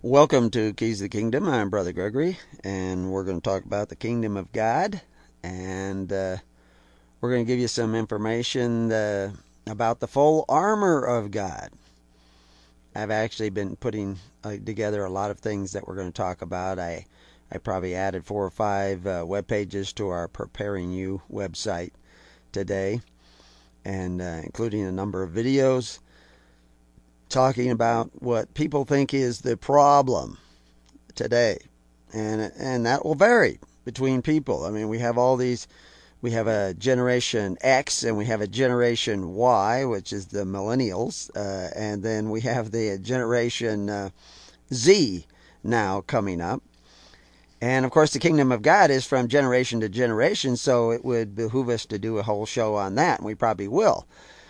Welcome to Keys of the Kingdom. I'm Brother Gregory, and we're going to talk about the Kingdom of God. And we're going to give you some information about the full armor of God. I've actually been putting together a lot of things that we're going to talk about. I probably added 4 or 5 web pages to our Preparing You website today, and including a number of videos talking about what people think is the problem today, and that will vary between people. I mean, we have all these. We have a generation X and we have a generation Y, which is the millennials, and then we have the generation Z now coming up. And of course, the kingdom of God is from generation to generation, so it would behoove us to do a whole show on that, and we probably will.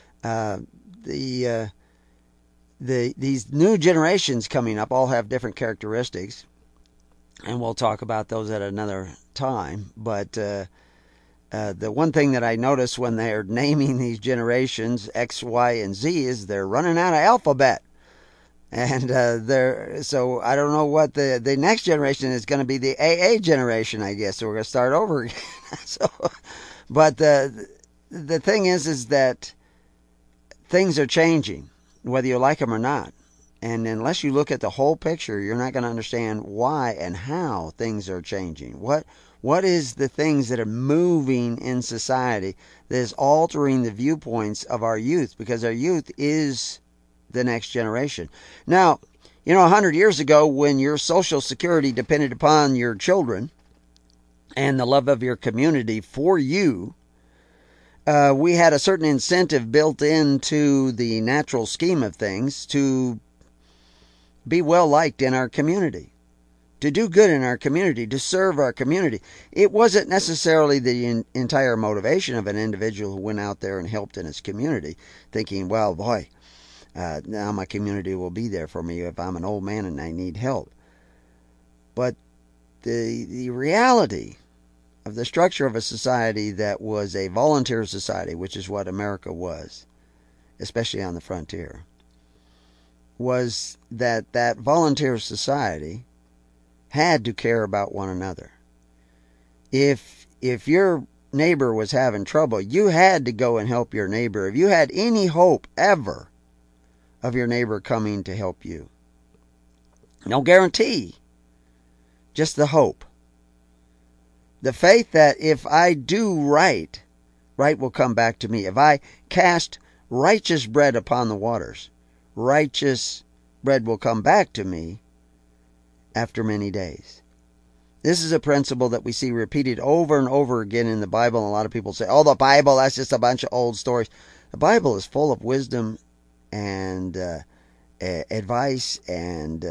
These new generations coming up all have different characteristics, and we'll talk about those at another time. But the one thing that I notice when they're naming these generations X, Y, and Z is they're running out of alphabet. And so I don't know what the next generation is going to be. The AA generation, I guess. So we're going to start over again. But the thing is that things are changing, whether you like them or not. And unless you look at the whole picture, you're not going to understand why and how things are changing. What is the things that are moving in society that is altering the viewpoints of our youth? Because our youth is the next generation. Now, 100 years ago, when your Social Security depended upon your children and the love of your community for you, we had a certain incentive built into the natural scheme of things to be well liked in our community, to do good in our community, to serve our community. It wasn't necessarily the entire motivation of an individual who went out there and helped in his community, thinking, well, boy, now my community will be there for me if I'm an old man and I need help. But the reality of the structure of a society that was a volunteer society, which is what America was, especially on the frontier, was that volunteer society had to care about one another. If your neighbor was having trouble, you had to go and help your neighbor. If you had any hope ever of your neighbor coming to help you. No guarantee, just the hope. The faith that if I do right, right will come back to me. If I cast righteous bread upon the waters, righteous bread will come back to me after many days. This is a principle that we see repeated over and over again in the Bible. And a lot of people say, oh, the Bible, that's just a bunch of old stories. The Bible is full of wisdom and advice and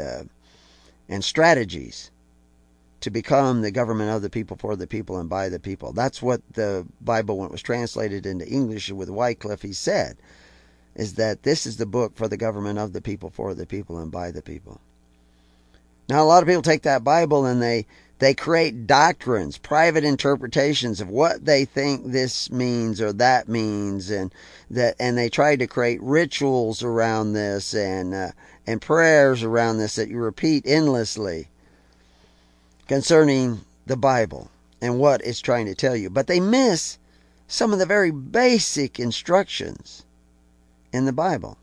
strategies to become the government of the people, for the people, and by the people. That's what the Bible, when it was translated into English with Wycliffe, he said, is that this is the book for the government of the people, for the people, and by the people. Now, a lot of people take that Bible and they create doctrines, private interpretations of what they think this means or that means, and they try to create rituals around this and prayers around this that you repeat endlessly concerning the Bible and what it's trying to tell you. But they miss some of the very basic instructions in the Bible.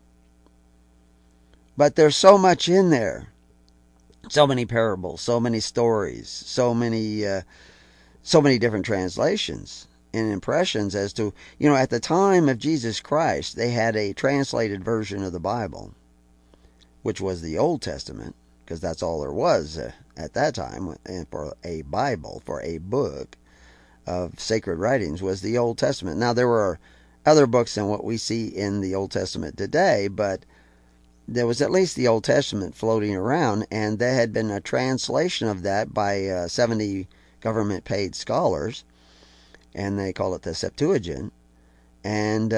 But there's so much in there. So many parables, so many stories, so many different translations and impressions as to, at the time of Jesus Christ, they had a translated version of the Bible, which was the Old Testament, because that's all there was at that time. And for a Bible, for a book of sacred writings, was the Old Testament. Now, there were other books than what we see in the Old Testament today, but there was at least the Old Testament floating around, and there had been a translation of that by 70 government-paid scholars, and they call it the Septuagint, and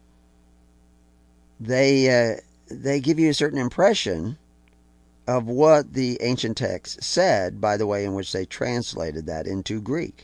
they give you a certain impression of what the ancient text said by the way in which they translated that into Greek.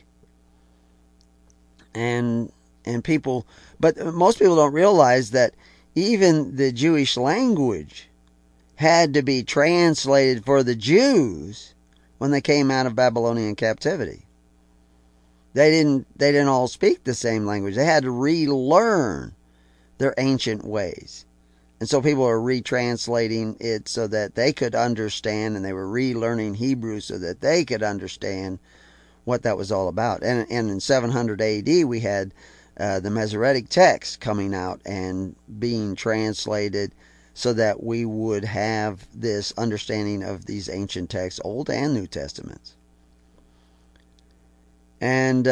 And people, but most people don't realize that even the Jewish language had to be translated for the Jews when they came out of Babylonian captivity. They didn't all speak the same language. They had to relearn their ancient ways. And so people are retranslating it so that they could understand, and they were relearning Hebrew so that they could understand what that was all about. And in 700 AD, we had the Masoretic text coming out and being translated so that we would have this understanding of these ancient texts, Old and New Testaments. And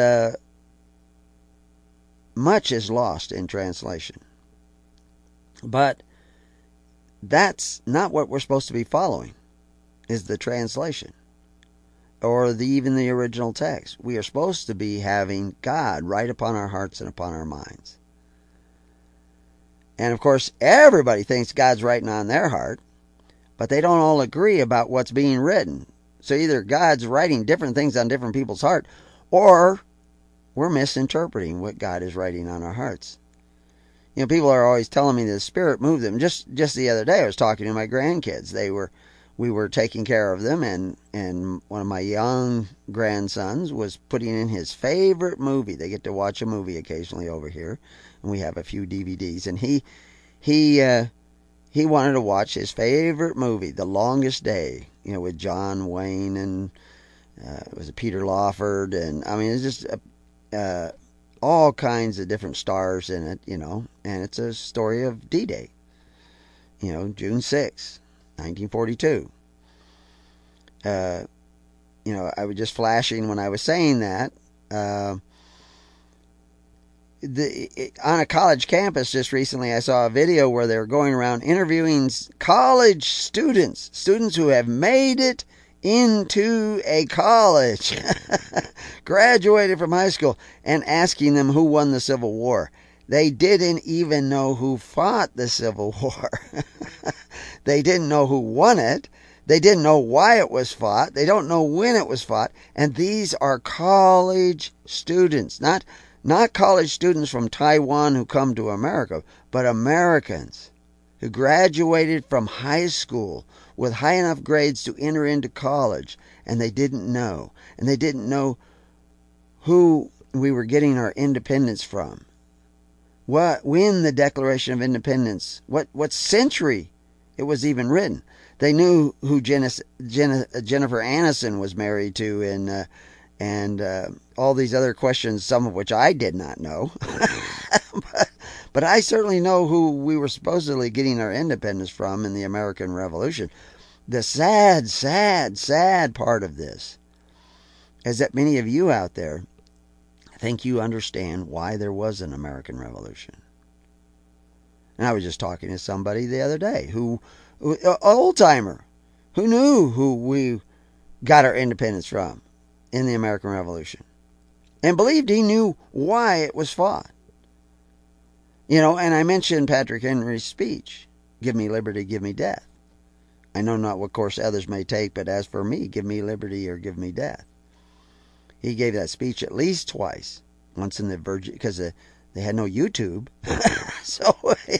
much is lost in translation. But that's not what we're supposed to be following, is the translation or even the original text. We are supposed to be having God right upon our hearts and upon our minds. And of course, everybody thinks God's writing on their heart, but they don't all agree about what's being written. So either God's writing different things on different people's heart, or we're misinterpreting what God is writing on our hearts. You know, people are always telling me the Spirit moved them. Just the other day, I was talking to my grandkids. We were taking care of them, and one of my young grandsons was putting in his favorite movie. They get to watch a movie occasionally over here, and we have a few DVDs. And he wanted to watch his favorite movie, The Longest Day. You know, with John Wayne and it was Peter Lawford, and I mean, it's just all kinds of different stars in it, you know, and it's a story of D-Day, you know, June 6th, 1942. You know, I was just flashing when I was saying that. On a college campus just recently, I saw a video where they were going around interviewing college students who have made it into a college, graduated from high school, and asking them who won the Civil War. They didn't even know who fought the Civil War. They didn't know who won it. They didn't know why it was fought. They don't know when it was fought. And these are college students, not college students from Taiwan who come to America, but Americans who graduated from high school with high enough grades to enter into college, and they didn't know. And they didn't know who we were getting our independence from. When the Declaration of Independence, what century it was even written. They knew who Jennifer Aniston was married to, and all these other questions, some of which I did not know. But I certainly know who we were supposedly getting our independence from in the American Revolution. The sad, sad, sad part of this is that many of you out there think you understand why there was an American Revolution. And I was just talking to somebody the other day an old-timer, who knew who we got our independence from in the American Revolution and believed he knew why it was fought. You know, and I mentioned Patrick Henry's speech, "Give me liberty, give me death. I know not what course others may take, but as for me, give me liberty or give me death." He gave that speech at least twice. Once in the Virgin, because they had no YouTube. So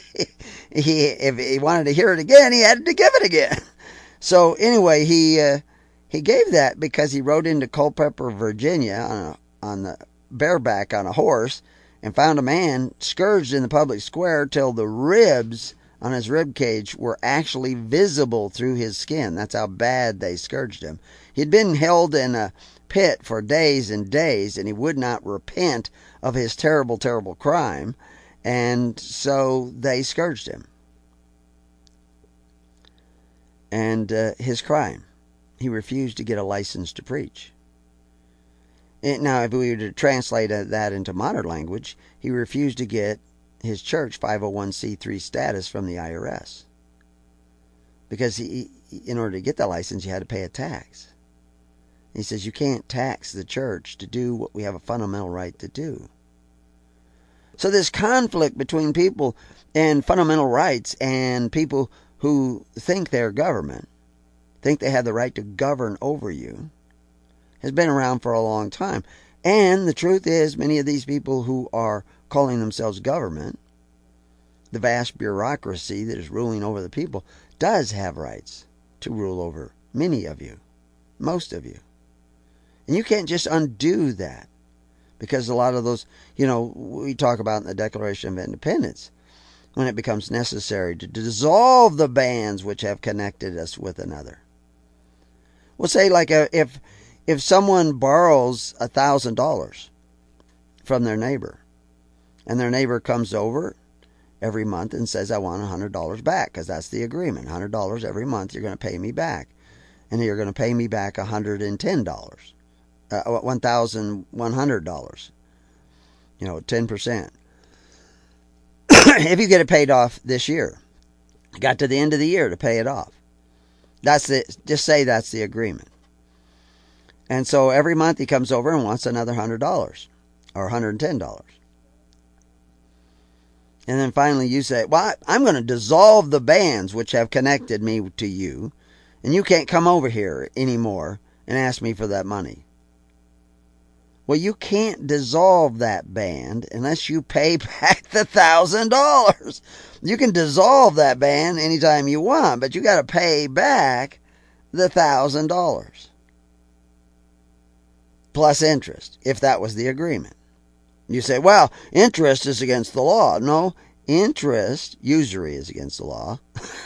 if he wanted to hear it again, he had to give it again. So anyway, he gave that because he rode into Culpeper, Virginia on the bareback on a horse and found a man scourged in the public square till the ribs on his rib cage were actually visible through his skin. That's how bad they scourged him. He'd been held in a pit for days and days, and he would not repent of his terrible, terrible crime, and so they scourged him. And his crime, he refused to get a license to preach. Now, if we were to translate that into modern language, he refused to get his church 501c3 status from the IRS. Because in order to get that license, you had to pay a tax. He says you can't tax the church to do what we have a fundamental right to do. So this conflict between people and fundamental rights and people who think they're government, think they have the right to govern over you, has been around for a long time. And the truth is, many of these people who are calling themselves government, the vast bureaucracy that is ruling over the people, does have rights to rule over many of you, most of you. And you can't just undo that, because a lot of those, we talk about in the Declaration of Independence, when it becomes necessary to dissolve the bands which have connected us with another. We'll say, like, if someone borrows $1,000 from their neighbor, and their neighbor comes over every month and says, I want $100 back, because that's the agreement. $100 every month you're going to pay me back. And you're going to pay me back $110. $1,100. 10%. If you get it paid off this year, got to the end of the year to pay it off. Just say that's the agreement. And so every month he comes over and wants another $100 or $110. And then finally you say, well, I'm going to dissolve the bands which have connected me to you, and you can't come over here anymore and ask me for that money. Well, you can't dissolve that band unless you pay back the $1,000. You can dissolve that band anytime you want, but you got to pay back the $1,000 plus interest, if that was the agreement. You say, well, interest is against the law. No, usury is against the law.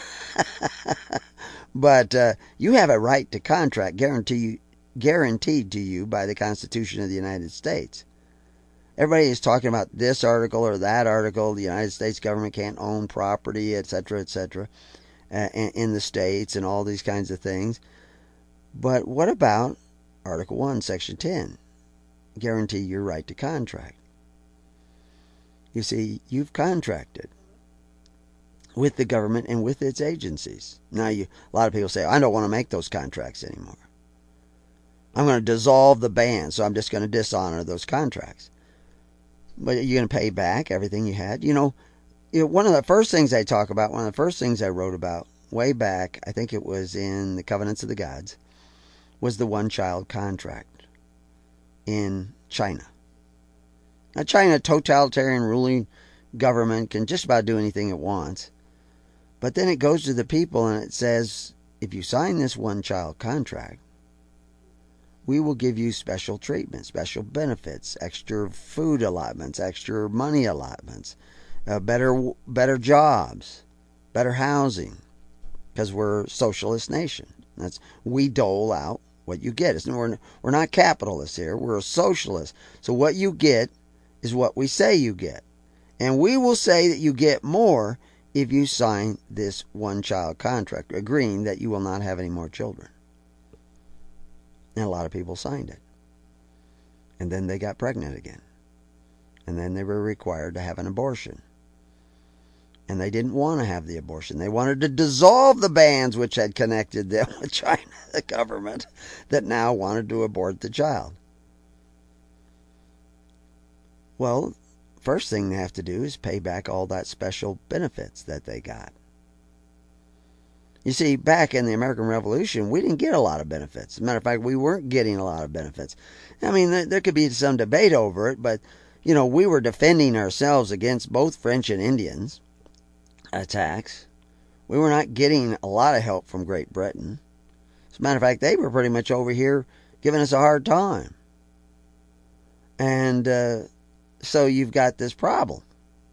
But you have a right to contract guaranteed to you by the Constitution of the United States. Everybody is talking about this article or that article. The United States government can't own property, etc., in the states and all these kinds of things. But what about Article 1, Section 10? Guarantee your right to contract. You see, you've contracted with the government and with its agencies. Now, a lot of people say, I don't want to make those contracts anymore. I'm going to dissolve the band, so I'm just going to dishonor those contracts. But you're going to pay back everything you had. One of the first things I talk about, one of the first things I wrote about way back, I think it was in the Covenants of the Gods, was the one-child contract in China. Now, China, totalitarian ruling government, can just about do anything it wants. But then it goes to the people and it says, if you sign this one-child contract, we will give you special treatment, special benefits, extra food allotments, extra money allotments, better jobs, better housing, because we're a socialist nation. We dole out what you get. We're not capitalists here. We're a socialist. So what you get is what we say you get. And we will say that you get more if you sign this one-child contract, agreeing that you will not have any more children. And a lot of people signed it. And then they got pregnant again. And then they were required to have an abortion. And they didn't want to have the abortion. They wanted to dissolve the bands which had connected them with China, the government, that now wanted to abort the child. Well, first thing they have to do is pay back all that special benefits that they got. You see, back in the American Revolution, we didn't get a lot of benefits. As a matter of fact, we weren't getting a lot of benefits. I mean, there could be some debate over it, but, we were defending ourselves against both French and Indians attacks. We were not getting a lot of help from Great Britain. As a matter of fact, they were pretty much over here giving us a hard time. And so you've got this problem.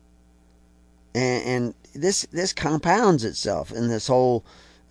And this compounds itself in this whole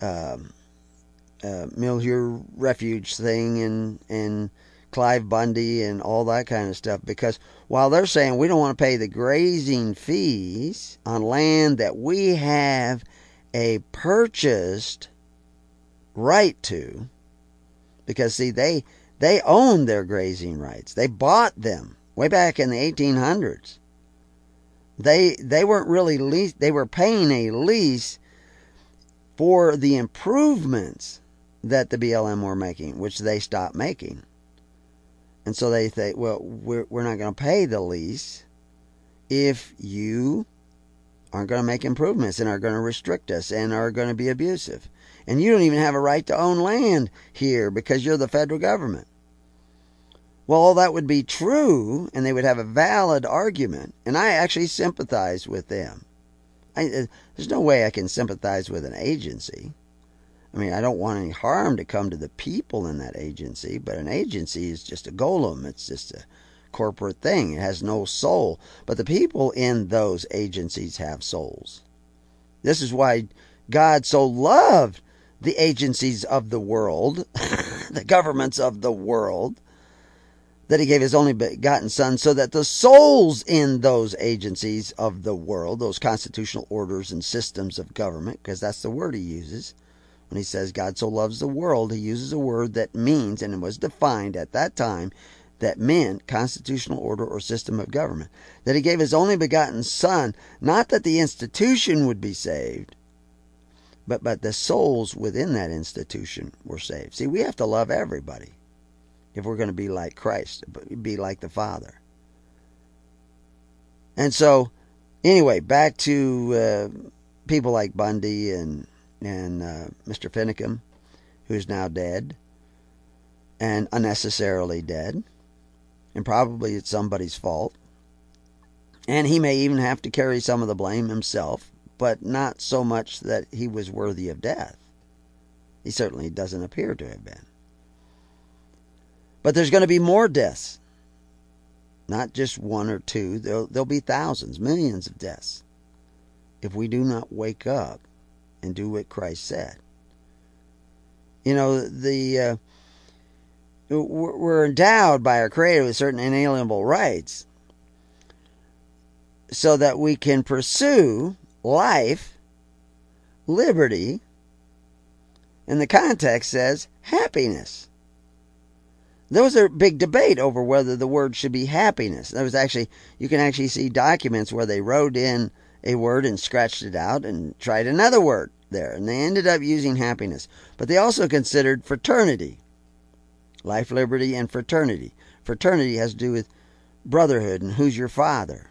Milieu Refuge thing and Clive Bundy and all that kind of stuff. Because while they're saying we don't want to pay the grazing fees on land that we have a purchased right to, because see, they own their grazing rights. They bought them way back in the 1800s. They weren't really lease. They were paying a lease for the improvements that the BLM were making, which they stopped making. And so they think, well, we're not going to pay the lease if you aren't going to make improvements and are going to restrict us and are going to be abusive. And you don't even have a right to own land here because you're the federal government. Well, all that would be true, and they would have a valid argument, and I actually sympathize with them. There's no way I can sympathize with an agency. I mean, I don't want any harm to come to the people in that agency, but an agency is just a golem. It's just a corporate thing. It has no soul. But the people in those agencies have souls. This is why God so loved the agencies of the world, the governments of the world, that he gave his only begotten Son, so that the souls in those agencies of the world, those constitutional orders and systems of government, because that's the word he uses, when he says God so loves the world, he uses a word that means, and it was defined at that time, that meant constitutional order or system of government. That he gave his only begotten Son, not that the institution would be saved, but the souls within that institution were saved. See, we have to love everybody if we're going to be like Christ, be like the Father. And so, anyway, back to people like Bundy and Mr. Finicum, who's now dead, and unnecessarily dead, and probably it's somebody's fault. And he may even have to carry some of the blame himself, but not so much that he was worthy of death. He certainly doesn't appear to have been. But there's going to be more deaths. Not just one or two. There'll be thousands, millions of deaths if we do not wake up and do what Christ said. You know, we're endowed by our Creator with certain inalienable rights so that we can pursue life, liberty, and the context says happiness. There was a big debate over whether the word should be happiness. You can actually see documents where they wrote in a word and scratched it out and tried another word there, and they ended up using happiness. But they also considered fraternity. Life, liberty, and fraternity. Fraternity has to do with brotherhood and who's your father.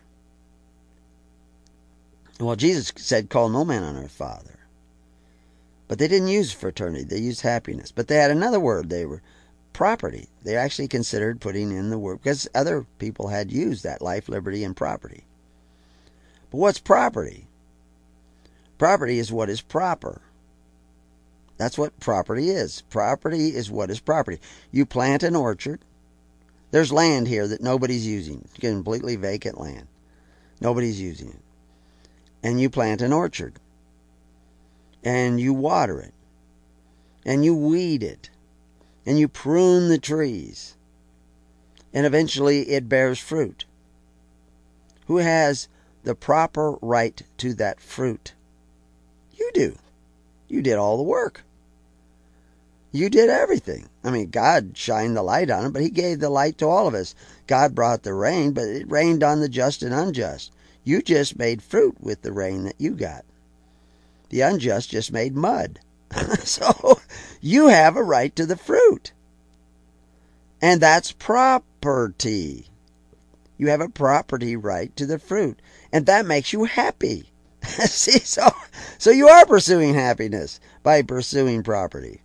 Well, Jesus said, call no man on earth father. But they didn't use fraternity. They used happiness. But they had another word. They were property. They actually considered putting in the word, because other people had used that, life, liberty, and property. But what's property? Property is what is proper. That's what property is. Property is what is property. You plant an orchard. There's land here that nobody's using. It's completely vacant land. Nobody's using it. And you plant an orchard. And you water it. And you weed it. And you prune the trees. And eventually it bears fruit. Who has the proper right to that fruit? You do. You did all the work. You did everything. I mean, God shined the light on it, but he gave the light to all of us. God brought the rain, but it rained on the just and unjust. You just made fruit with the rain that you got. The unjust just made mud. So you have a right to the fruit. And that's property. You have a property right to the fruit. And that makes you happy. See, so you are pursuing happiness by pursuing property.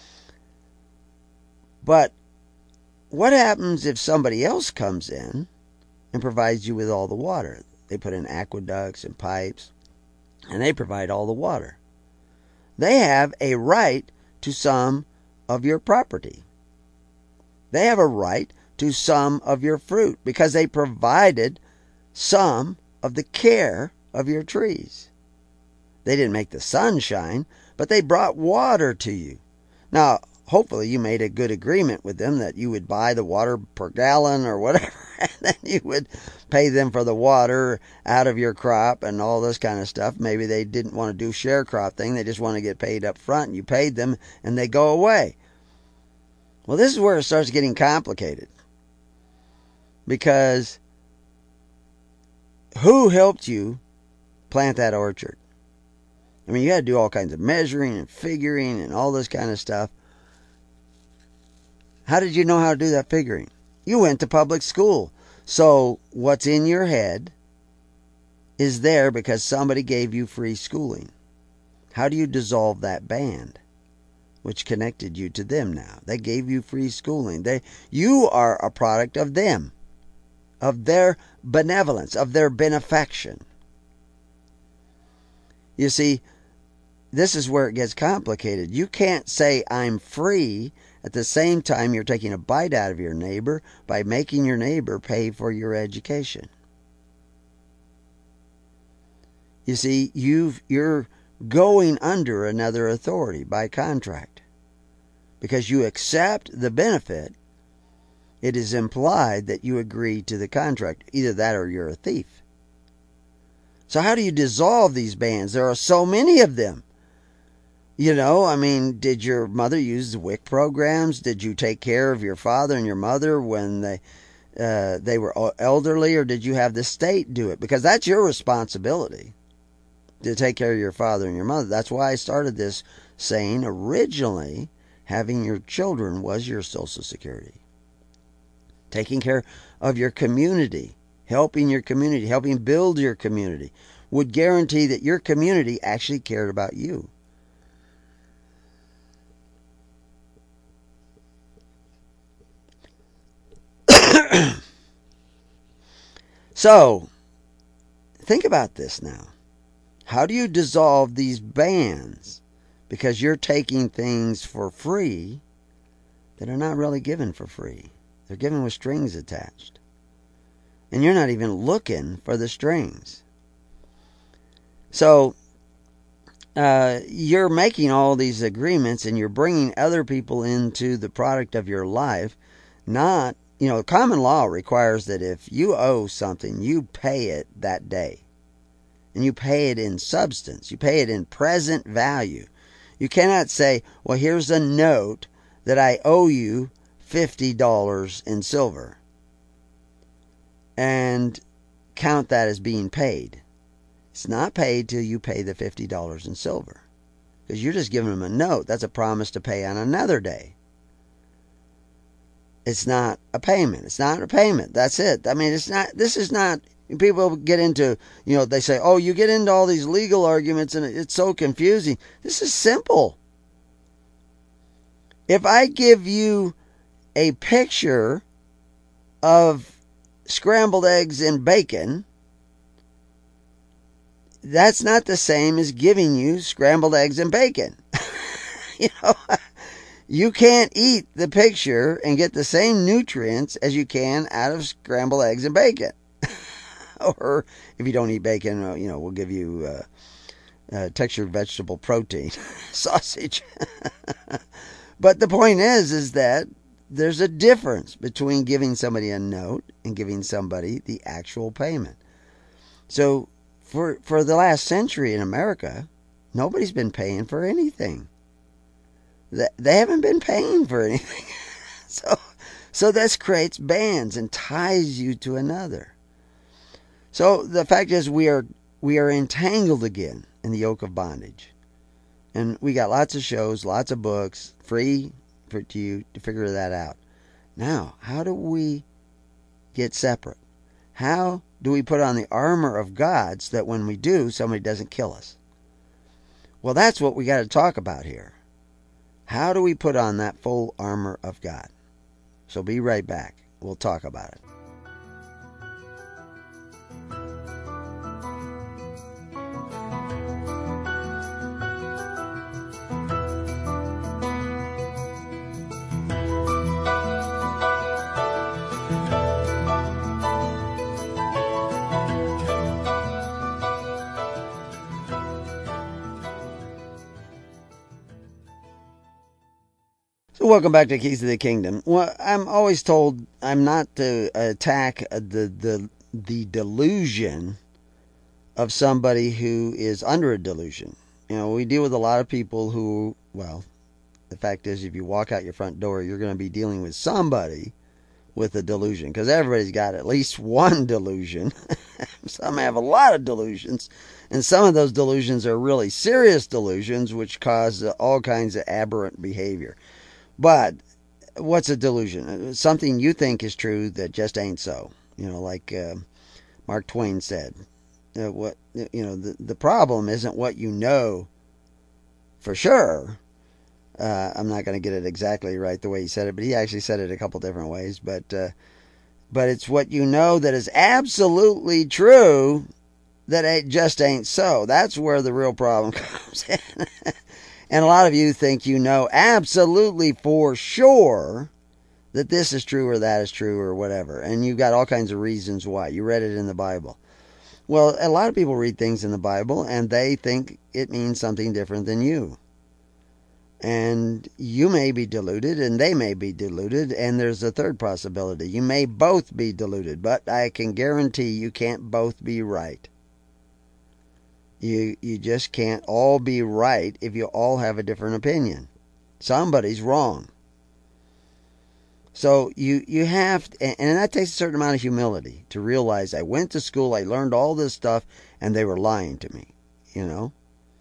But what happens if somebody else comes in and provides you with all the water? They put in aqueducts and pipes, and they provide all the water. They have a right to some of your property. They have a right to some of your fruit because they provided some of the care of your trees. They didn't make the sun shine, but they brought water to you. Now, hopefully you made a good agreement with them that you would buy the water per gallon or whatever, and then you would pay them for the water out of your crop and all this kind of stuff. Maybe they didn't want to do share crop thing. They just want to get paid up front, and you paid them, and they go away. Well, this is where it starts getting complicated. Because who helped you plant that orchard? I mean, you had to do all kinds of measuring and figuring and all this kind of stuff. How did you know how to do that figuring? You went to public school. So what's in your head is there because somebody gave you free schooling. How do you dissolve that band which connected you to them now? They gave you free schooling. You are a product of them, of their benevolence, of their benefaction. You see, this is where it gets complicated. You can't say I'm free at the same time you're taking a bite out of your neighbor by making your neighbor pay for your education. You see, you're going under another authority by contract. Because you accept the benefit, it is implied that you agree to the contract. Either that or you're a thief. So how do you dissolve these bands? There are so many of them. You know, I mean, did your mother use the WIC programs? Did you take care of your father and your mother when they were elderly, or did you have the state do it? Because that's your responsibility to take care of your father and your mother. That's why I started this saying originally having your children was your Social Security. Taking care of your community, helping build your community, would guarantee that your community actually cared about you. So, think about this now. How do you dissolve these bands? Because you're taking things for free that are not really given for free. They're given with strings attached. And you're not even looking for the strings. So, you're making all these agreements and you're bringing other people into the product of your life. Not, common law requires that if you owe something, you pay it that day. And you pay it in substance. You pay it in present value. You cannot say, well, here's a note that I owe you $50 in silver, and count that as being paid. It's not paid till you pay the $50 in silver, because you're just giving them a note. That's a promise to pay on another day. It's not a payment. It's not a payment. That's it. I mean, this is not, people get into, they say, oh, you get into all these legal arguments and it's so confusing. This is simple. If I give you a picture of scrambled eggs and bacon, that's not the same as giving you scrambled eggs and bacon. You can't eat the picture and get the same nutrients as you can out of scrambled eggs and bacon. Or if you don't eat bacon, we'll give you textured vegetable protein, sausage. But the point is that there's a difference between giving somebody a note and giving somebody the actual payment. So for the last century in America, nobody's been paying for anything. They haven't been paying for anything. So this creates bands and ties you to another. So the fact is we are entangled again in the yoke of bondage. And we got lots of shows, lots of books, free for you to figure that out. Now, how do we get separate? How do we put on the armor of God so that when we do, somebody doesn't kill us? Well, that's what we got to talk about here. How do we put on that full armor of God? So be right back. We'll talk about it. Welcome back to Keys to the Kingdom. Well, I'm always told I'm not to attack the delusion of somebody who is under a delusion. We deal with a lot of people who, well, the fact is if you walk out your front door, you're going to be dealing with somebody with a delusion, because everybody's got at least one delusion. Some have a lot of delusions, and some of those delusions are really serious delusions which cause all kinds of aberrant behavior. But what's a delusion? Something you think is true that just ain't so. Like Mark Twain said. The problem isn't what you know for sure. I'm not going to get it exactly right the way he said it, but he actually said it a couple different ways. But it's what you know that is absolutely true that it just ain't so. That's where the real problem comes in. And a lot of you think you know absolutely for sure that this is true or that is true or whatever. And you've got all kinds of reasons why. You read it in the Bible. Well, a lot of people read things in the Bible and they think it means something different than you. And you may be deluded and they may be deluded. And there's a third possibility. You may both be deluded, but I can guarantee you can't both be right. You just can't all be right if you all have a different opinion. Somebody's wrong. So you have, and that takes a certain amount of humility to realize I went to school, I learned all this stuff, and they were lying to me, you know.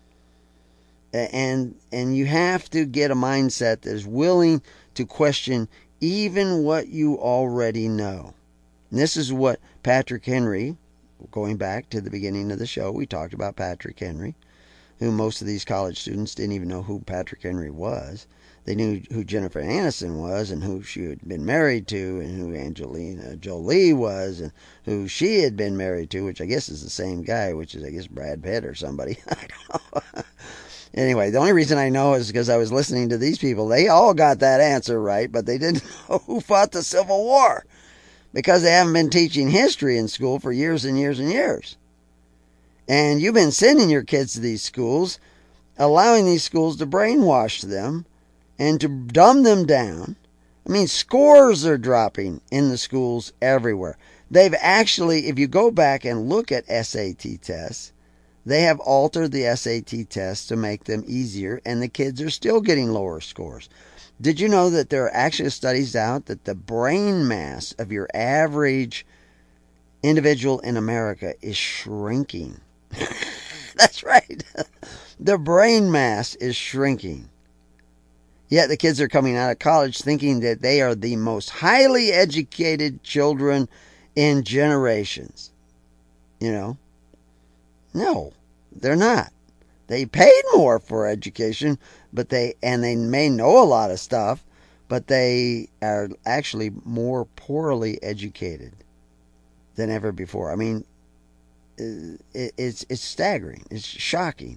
And you have to get a mindset that is willing to question even what you already know. And this is what Patrick Henry, going back to the beginning of the show, we talked about Patrick Henry, who most of these college students didn't even know who Patrick Henry was. They knew who Jennifer Aniston was and who she had been married to and who Angelina Jolie was and who she had been married to, which I guess is the same guy, which is, I guess, Brad Pitt or somebody. I don't know. Anyway, the only reason I know is because I was listening to these people. They all got that answer right, but they didn't know who fought the Civil War because they haven't been teaching history in school for years and years and years. And you've been sending your kids to these schools, allowing these schools to brainwash them and to dumb them down. I mean, scores are dropping in the schools everywhere. They've actually, if you go back and look at SAT tests, they have altered the SAT tests to make them easier, and the kids are still getting lower scores. Did you know that there are actually studies out that the brain mass of your average individual in America is shrinking? That's right. The brain mass is shrinking. Yet the kids are coming out of college thinking that they are the most highly educated children in generations. You know? No, they're not. They paid more for education, but they may know a lot of stuff, but they are actually more poorly educated than ever before. I mean, it's staggering. It's shocking.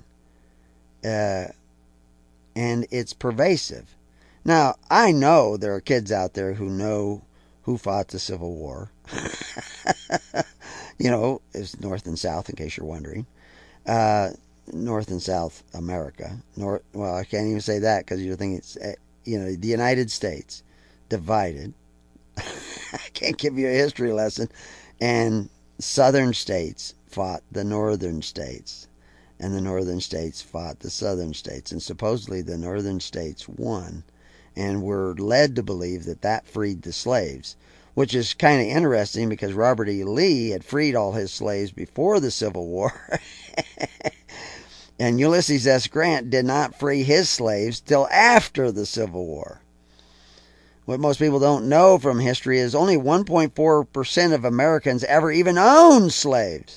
And it's pervasive. Now, I know there are kids out there who know who fought the Civil War. You know, it's North and South, in case you're wondering. North and South America. Well, I can't even say that because you're thinking it's, you know, the United States divided. I can't give you a history lesson. And southern states fought the northern states. And the northern states fought the southern states. And supposedly the northern states won. And were led to believe that that freed the slaves. Which is kind of interesting because Robert E. Lee had freed all his slaves before the Civil War. And Ulysses S. Grant did not free his slaves till after the Civil War. What most people don't know from history is only 1.4% of Americans ever even owned slaves.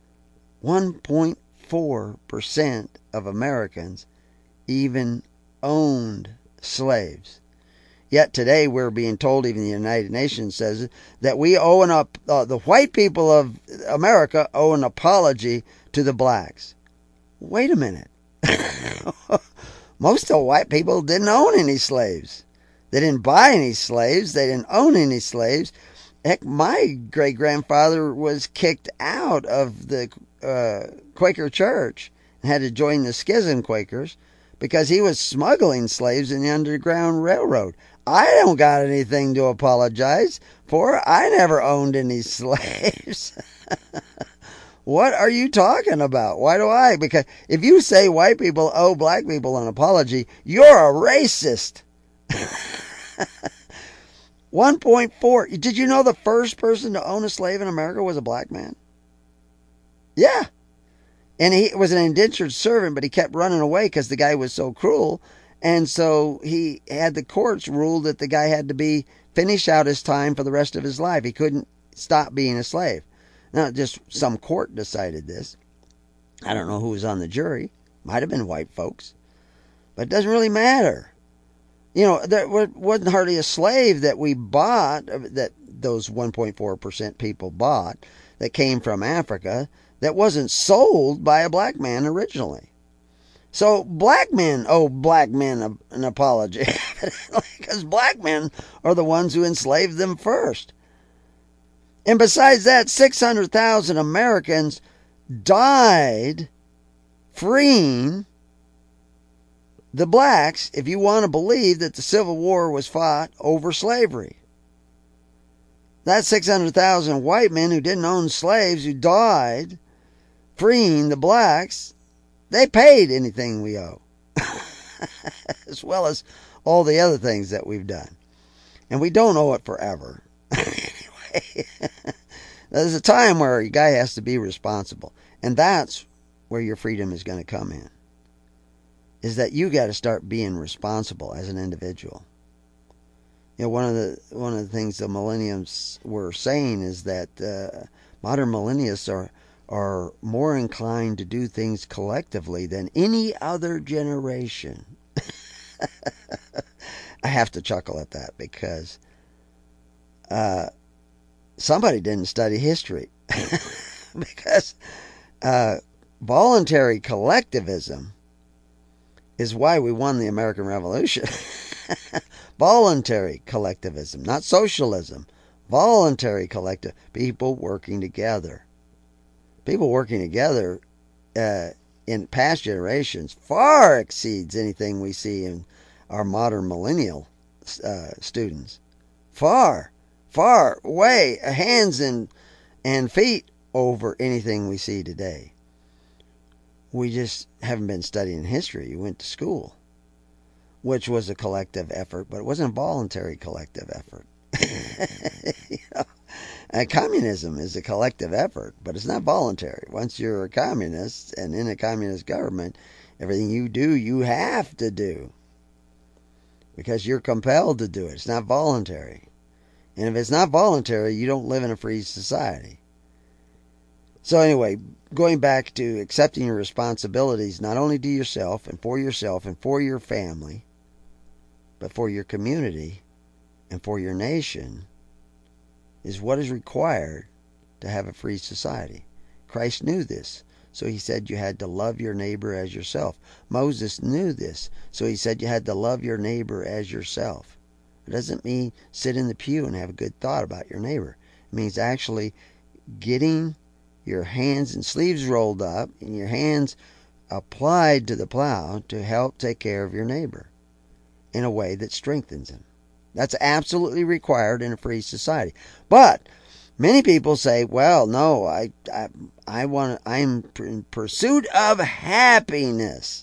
1.4% of Americans even owned slaves. Yet today we're being told, even the United Nations says it, that we owe the white people of America owe an apology to the blacks. Wait a minute. Most of the white people didn't own any slaves. They didn't buy any slaves. They didn't own any slaves. Heck, my great-grandfather was kicked out of the Quaker Church and had to join the Schism Quakers because he was smuggling slaves in the Underground Railroad. I don't got anything to apologize for. I never owned any slaves. What are you talking about? Why do I? Because if you say white people owe black people an apology, you're a racist. 1.4. Did you know the first person to own a slave in America was a black man? Yeah. And he was an indentured servant, but he kept running away because the guy was so cruel. And so he had the courts rule that the guy had to finish out his time for the rest of his life. He couldn't stop being a slave. Now, just some court decided this. I don't know who was on the jury. Might have been white folks. But it doesn't really matter. You know, there wasn't hardly a slave that we bought, that those 1.4% people bought, that came from Africa. that wasn't sold by a black man originally. So black men owe black men an apology because black men are the ones who enslaved them first. And besides that, 600,000 Americans died freeing the blacks, if you want to believe that the Civil War was fought over slavery. That's 600,000 white men who didn't own slaves, who died freeing the blacks. They paid anything we owe, as well as all the other things that we've done. And we don't owe it forever. Anyway, there's a time where a guy has to be responsible. And that's where your freedom is going to come in. Is that you got to start being responsible as an individual. You know, one of the things the millennials were saying is that modern millennials are more inclined to do things collectively than any other generation. I have to chuckle at that because somebody didn't study history. Because voluntary collectivism is why we won the American Revolution. Voluntary collectivism, not socialism. Voluntary collective. People working together. People working together in past generations far exceeds anything we see in our modern millennial students. Far, way, hands and feet over anything we see today. We just haven't been studying history. You went to school, which was a collective effort, but it wasn't a voluntary collective effort. Communism is a collective effort, but it's not voluntary. Once you're a communist and in a communist government, everything you do, you have to do because you're compelled to do it. It's not voluntary. And if it's not voluntary, you don't live in a free society. So anyway, going back to accepting your responsibilities, not only to yourself and for your family, but for your community and for your nation, is what is required to have a free society. Christ knew this, so he said you had to love your neighbor as yourself. Moses knew this, so he said you had to love your neighbor as yourself. It doesn't mean sit in the pew and have a good thought about your neighbor. It means actually getting your hands and sleeves rolled up and your hands applied to the plow to help take care of your neighbor in a way that strengthens him. That's absolutely required in a free society. But many people say, well, no, I'm in pursuit of happiness.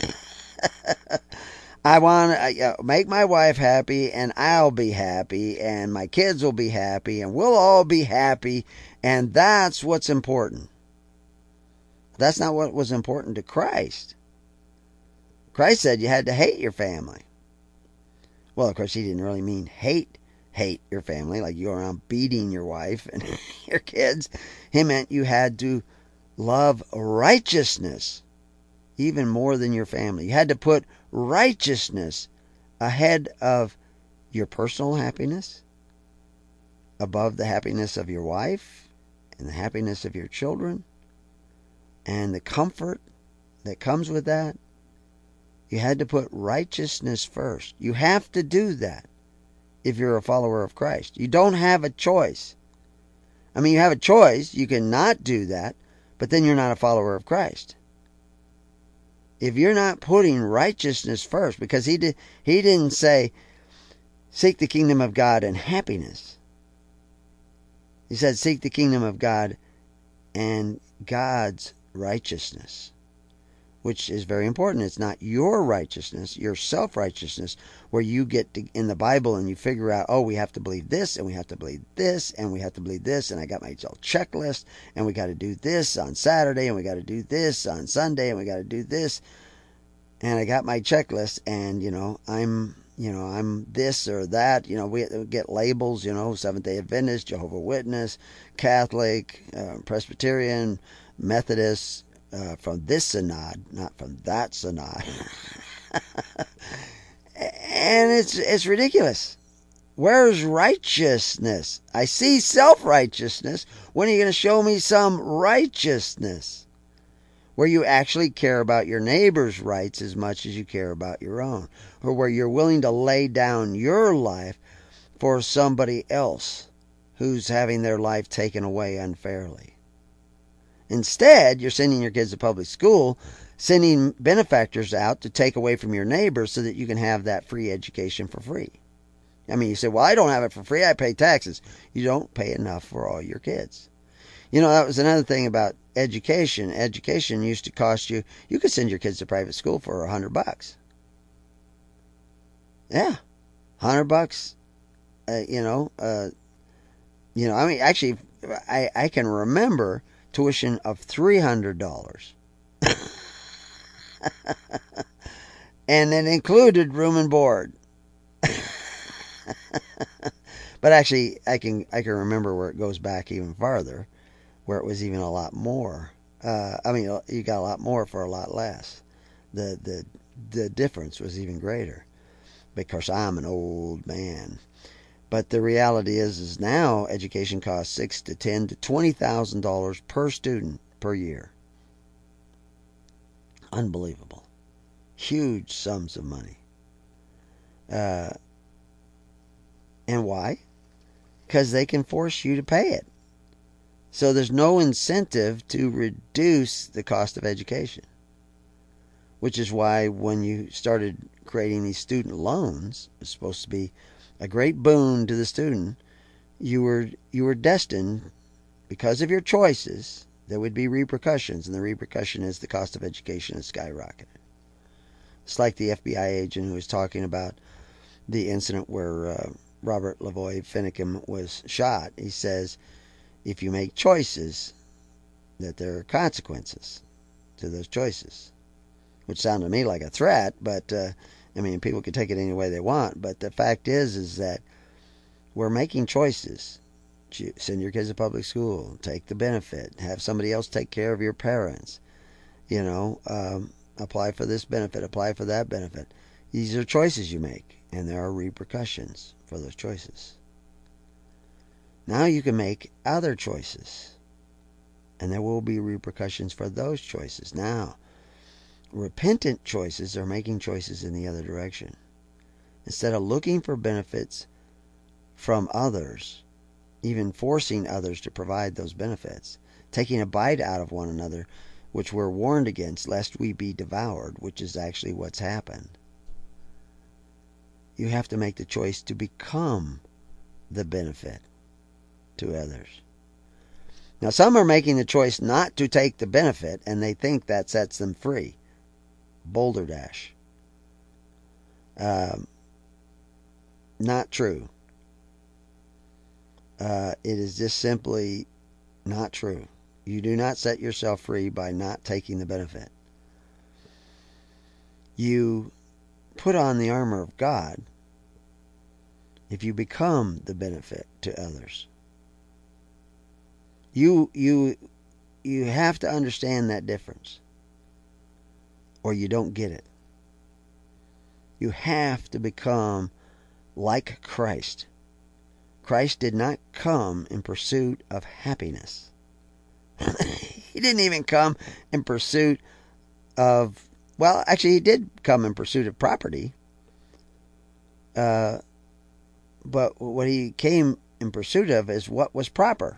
I want to make my wife happy, and I'll be happy, and my kids will be happy, and we'll all be happy, and that's what's important. That's not what was important to Christ. Christ said you had to hate your family. Well, of course, he didn't really mean hate your family, like you go around beating your wife and your kids. He meant you had to love righteousness even more than your family. You had to put righteousness ahead of your personal happiness, above the happiness of your wife and the happiness of your children and the comfort that comes with that. You had to put righteousness first. You have to do that if you're a follower of Christ. You don't have a choice. I mean, you have a choice. You can not do that, but then you're not a follower of Christ. If you're not putting righteousness first, because he didn't say, seek the kingdom of God and happiness. He said, seek the kingdom of God and God's righteousness, which is very important. It's not your righteousness, your self-righteousness, where you get in the Bible and you figure out, oh, we have to believe this, and we have to believe this, and we have to believe this, and I got my checklist, and we got to do this on Saturday, and we got to do this on Sunday, and we got to do this, and I got my checklist, and, I'm this or that. We get labels, Seventh-day Adventist, Jehovah's Witness, Catholic, Presbyterian, Methodist, from this synod, not from that synod. And it's ridiculous. Where's righteousness? I see self-righteousness. When are you going to show me some righteousness? Where you actually care about your neighbor's rights as much as you care about your own. Or where you're willing to lay down your life for somebody else who's having their life taken away unfairly. Instead, you're sending your kids to public school, sending benefactors out to take away from your neighbors so that you can have that free education for free. I mean, you say, well, I don't have it for free. I pay taxes. You don't pay enough for all your kids. You know, that was another thing about education. Education used to cost you could send your kids to private school for $100. Yeah, $100. I mean, actually, I can remember tuition of $300. And it included room and board. But actually, I can remember where it goes back even farther, where it was even a lot more. I mean, you got a lot more for a lot less. The difference was even greater because I'm an old man. But the reality is now education costs $6,000 to $10,000 to $20,000 per student per year. Unbelievable, huge sums of money. And why? Because they can force you to pay it. So there's no incentive to reduce the cost of education. Which is why when you started creating these student loans, it's supposed to be a great boon to the student. You were destined, because of your choices, there would be repercussions, and the repercussion is the cost of education has skyrocketed. It's like the FBI agent who was talking about the incident where Robert Lavoie Finicum was shot. He says, if you make choices, that there are consequences to those choices. Which sounded to me like a threat, but I mean, people can take it any way they want. But the fact is that we're making choices. Send your kids to public school, take the benefit, have somebody else take care of your parents. Apply for this benefit, apply for that benefit. These are choices you make, and there are repercussions for those choices. Now you can make other choices, and there will be repercussions for those choices. Now, repentant choices are making choices in the other direction. Instead of looking for benefits from others, even forcing others to provide those benefits, taking a bite out of one another, which we're warned against, lest we be devoured, which is actually what's happened. You have to make the choice to become the benefit to others. Now, some are making the choice not to take the benefit, and they think that sets them free. Boulder Dash. Not true. It is just simply not true. You do not set yourself free by not taking the benefit. You put on the armor of God if you become the benefit to others. You have to understand that difference, or you don't get it. You have to become like Christ. Christ did not come in pursuit of happiness. He didn't even come in pursuit of, well, actually he did come in pursuit of property. But what he came in pursuit of is what was proper.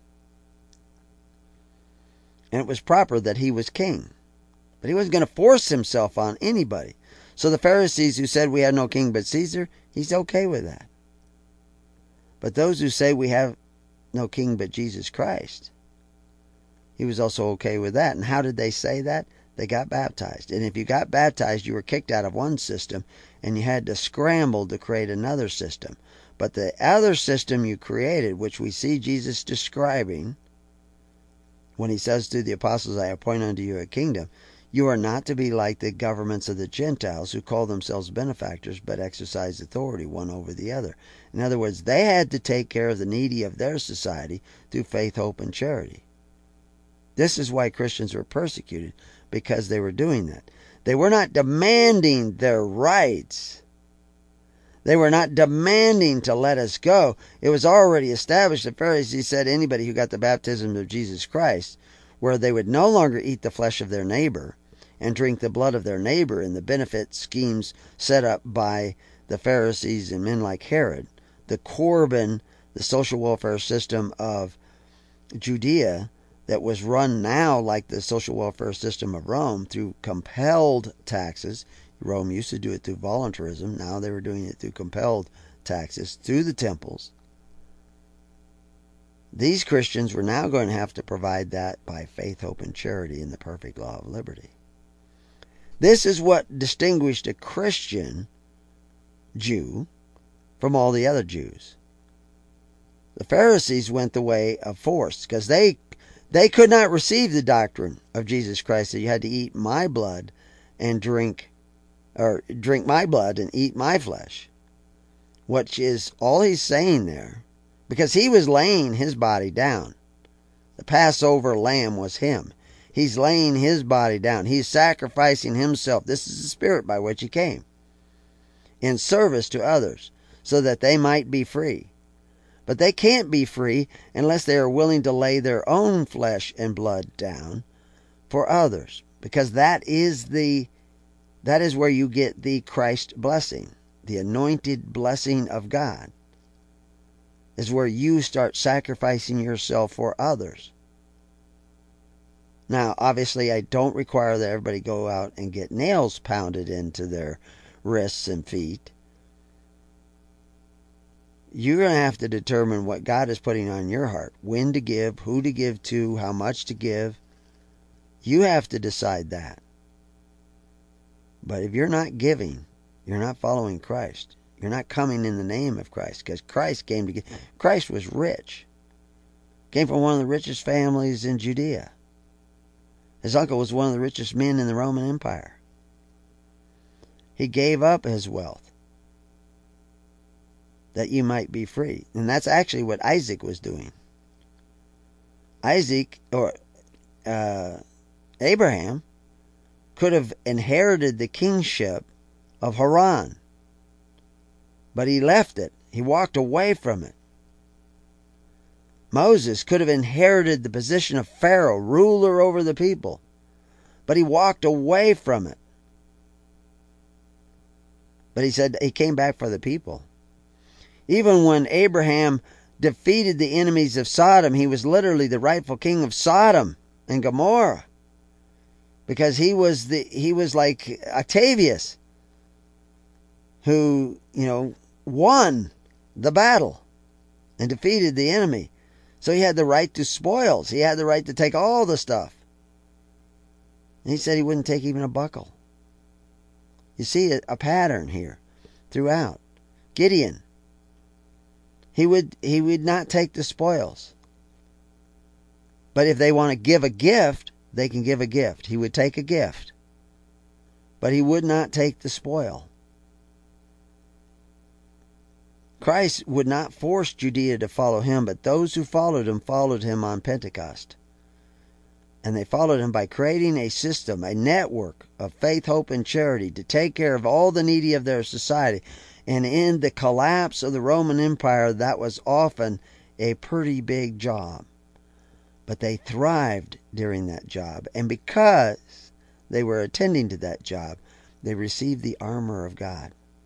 And it was proper that he was king. But he wasn't going to force himself on anybody. So the Pharisees who said we have no king but Caesar, he's okay with that. But those who say we have no king but Jesus Christ, he was also okay with that. And how did they say that? They got baptized. And if you got baptized, you were kicked out of one system and you had to scramble to create another system. But the other system you created, which we see Jesus describing when he says to the apostles, I appoint unto you a kingdom, you are not to be like the governments of the Gentiles who call themselves benefactors but exercise authority one over the other. In other words, they had to take care of the needy of their society through faith, hope, and charity. This is why Christians were persecuted, because they were doing that. They were not demanding their rights. They were not demanding to let us go. It was already established. The Pharisees said anybody who got the baptism of Jesus Christ, where they would no longer eat the flesh of their neighbor and drink the blood of their neighbor in the benefit schemes set up by the Pharisees and men like Herod, the Corban, the social welfare system of Judea that was run now like the social welfare system of Rome through compelled taxes. Rome used to do it through voluntarism. Now they were doing it through compelled taxes through the temples. These Christians were now going to have to provide that by faith, hope, and charity in the perfect law of liberty. This is what distinguished a Christian Jew from all the other Jews. The Pharisees went the way of force because they could not receive the doctrine of Jesus Christ that you had to eat my blood and drink my blood and eat my flesh, which is all he's saying there, because he was laying his body down. The Passover lamb was him. He's laying his body down. He's sacrificing himself. This is the spirit by which he came, in service to others, so that they might be free. But they can't be free unless they are willing to lay their own flesh and blood down for others, because that is where you get the Christ blessing, the anointed blessing of God, is where you start sacrificing yourself for others. Now, obviously, I don't require that everybody go out and get nails pounded into their wrists and feet. You're going to have to determine what God is putting on your heart, when to give, who to give to, how much to give. You have to decide that. But if you're not giving, you're not following Christ. You're not coming in the name of Christ, because Christ came to give. Christ was rich. Came from one of the richest families in Judea. His uncle was one of the richest men in the Roman Empire. He gave up his wealth that you might be free. And that's actually what Isaac was doing. Abraham could have inherited the kingship of Haran, but he left it. He walked away from it. Moses could have inherited the position of Pharaoh, ruler over the people, but he walked away from it. But he said he came back for the people. Even when Abraham defeated the enemies of Sodom, he was literally the rightful king of Sodom and Gomorrah, because he was like Octavius, who won the battle and defeated the enemy. So he had the right to spoils. He had the right to take all the stuff. And he said he wouldn't take even a buckle. You see a pattern here throughout. Gideon, he would not take the spoils. But if they want to give a gift, they can give a gift. He would take a gift, but he would not take the spoil. Christ would not force Judea to follow him, but those who followed him on Pentecost. And they followed him by creating a system, a network of faith, hope, and charity to take care of all the needy of their society. And in the collapse of the Roman Empire, that was often a pretty big job. But they thrived during that job. And because they were attending to that job, they received the armor of God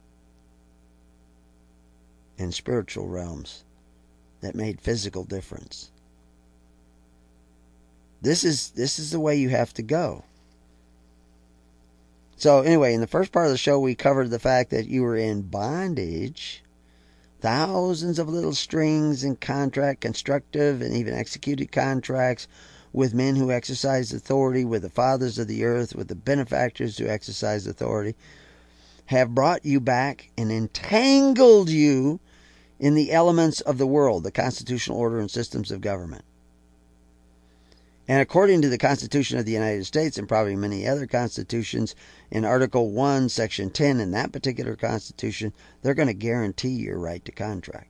in spiritual realms that made physical difference. This is the way you have to go. So anyway, in the first part of the show, we covered the fact that you were in bondage. Thousands of little strings and constructive and even executed contracts with men who exercise authority, with the fathers of the earth, with the benefactors who exercise authority, have brought you back and entangled you in the elements of the world, the constitutional order and systems of government. And according to the Constitution of the United States, and probably many other constitutions, in Article 1, Section 10, in that particular constitution, they're going to guarantee your right to contract.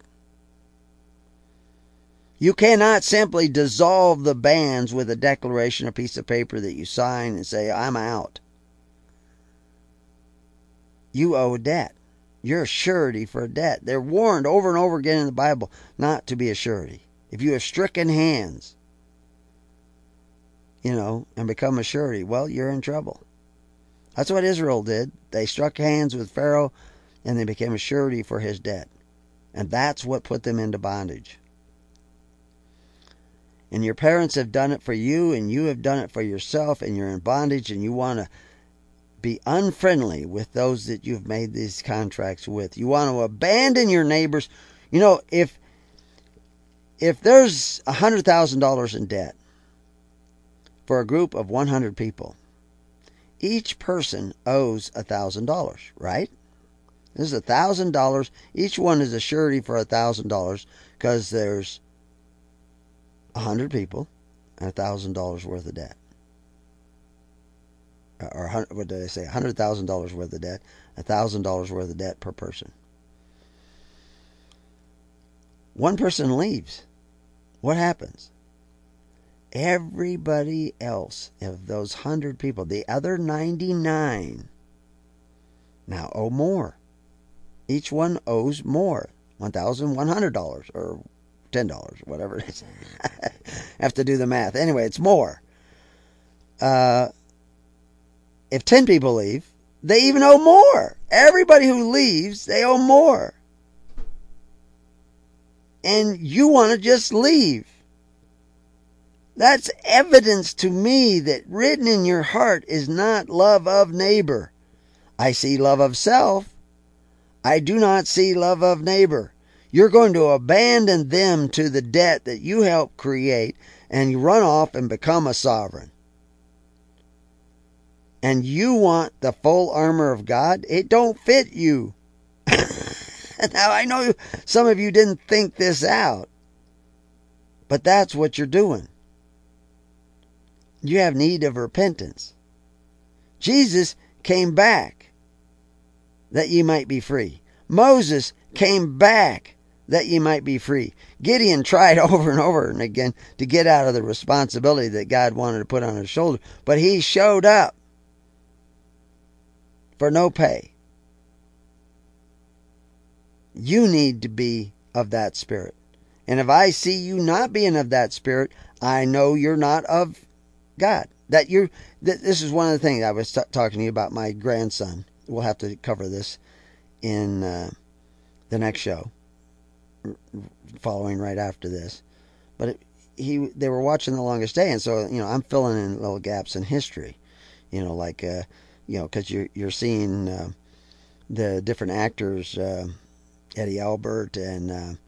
You cannot simply dissolve the bands with a declaration, a piece of paper that you sign and say, I'm out. You owe a debt. You're a surety for a debt. They're warned over and over again in the Bible not to be a surety. If you have stricken hands, and become a surety, well, you're in trouble. That's what Israel did. They struck hands with Pharaoh, and they became a surety for his debt. And that's what put them into bondage. And your parents have done it for you, and you have done it for yourself, and you're in bondage, and you want to be unfriendly with those that you've made these contracts with. You want to abandon your neighbors. If there's $100,000 in debt for a group of 100 people, each person owes $1,000, right? This is $1,000. Each one is a surety for $1,000 because there's 100 people and $1,000 worth of debt. Or what did I say? $100,000 worth of debt, $1,000 worth of debt per person. One person leaves. What happens? Everybody else of those 100 people, the other 99, now owe more. Each one owes more, $1,100 or $10, whatever it is. Have to do the math. Anyway, it's more. If 10 people leave, they even owe more. Everybody who leaves, they owe more. And you want to just leave. That's evidence to me that written in your heart is not love of neighbor. I see love of self. I do not see love of neighbor. You're going to abandon them to the debt that you helped create, and you run off and become a sovereign. And you want the full armor of God? It don't fit you. Now, I know some of you didn't think this out, but that's what you're doing. You have need of repentance. Jesus came back that ye might be free. Moses came back that ye might be free. Gideon tried over and over and again to get out of the responsibility that God wanted to put on his shoulder, but he showed up for no pay. You need to be of that spirit. And if I see you not being of that spirit, I know you're not of God. This is one of the things I was talking to you about my grandson. We'll have to cover this in the next show, following right after this. But they were watching The Longest Day, and so I'm filling in little gaps in history. Because you're seeing the different actors, Eddie Albert and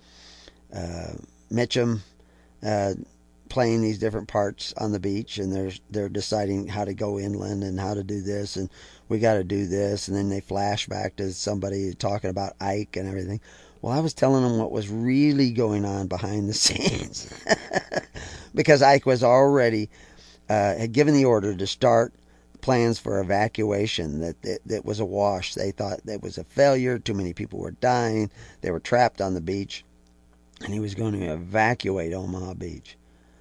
Mitchum, playing these different parts on the beach, and they're deciding how to go inland and how to do this, and we got to do this, and then they flash back to somebody talking about Ike and everything. Well, I was telling them what was really going on behind the scenes, because Ike was already had given the order to start plans for evacuation. That was a wash. They thought that was a failure. Too many people were dying. They were trapped on the beach, and he was going to evacuate Omaha Beach.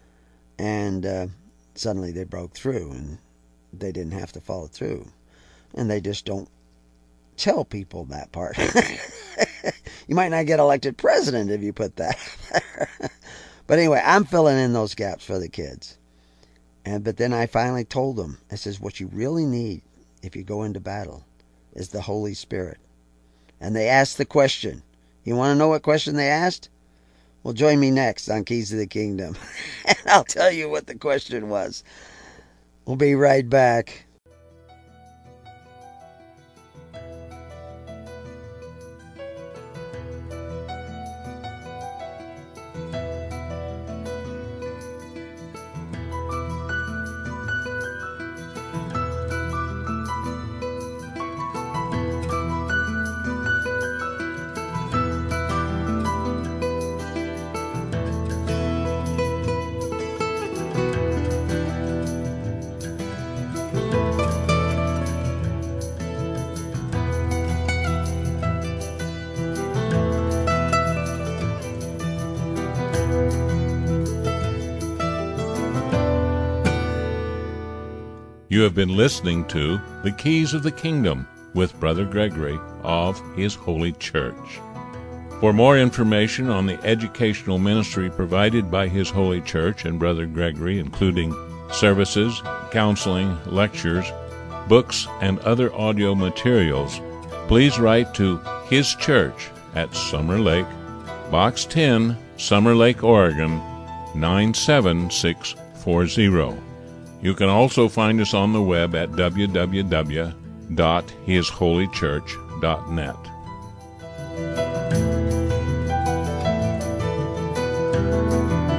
And suddenly they broke through, and they didn't have to follow through. And they just don't tell people that part. You might not get elected president if you put that. But anyway, I'm filling in those gaps for the kids. But then I finally told them, I says, what you really need if you go into battle is the Holy Spirit. And they asked the question. You want to know what question they asked? Well, join me next on Keys to the Kingdom, and I'll tell you what the question was. We'll be right back. You have been listening to The Keys of the Kingdom with Brother Gregory of His Holy Church. For more information on the educational ministry provided by His Holy Church and Brother Gregory, including services, counseling, lectures, books, and other audio materials, please write to His Church at Summer Lake, Box 10, Summer Lake, Oregon, 97640. You can also find us on the web at www.hisholychurch.net.